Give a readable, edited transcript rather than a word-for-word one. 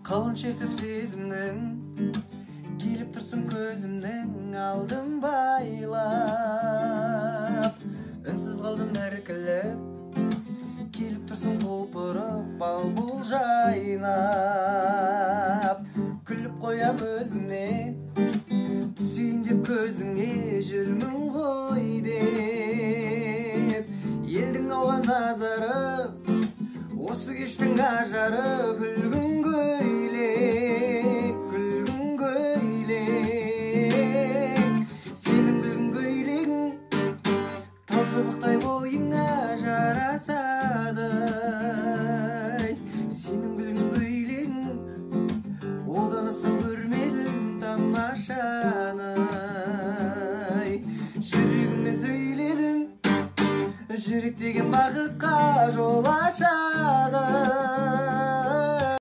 Қалын шертіп сезімнің, келіп тұрсын көзімнің алдын байлап. Үнсіз қалдым әркіліп, келіп тұрсын құлпырып, ал бұл жайнап. Күліп қоям өзіме, түсейін деп көзіңе, жүрмін ғой деп. Елдің ауған назары, осы кештің ажары, күлгін көйлек, күлгін көйлек. Сенің күлгін көйлегің талшыбықтай бойыңа жарасады. Сенің күлгін көйлегің одан аса көрмедім тамашаны. Жүрегіммен сөйледің, жүрек деген бақытқа жол ашады.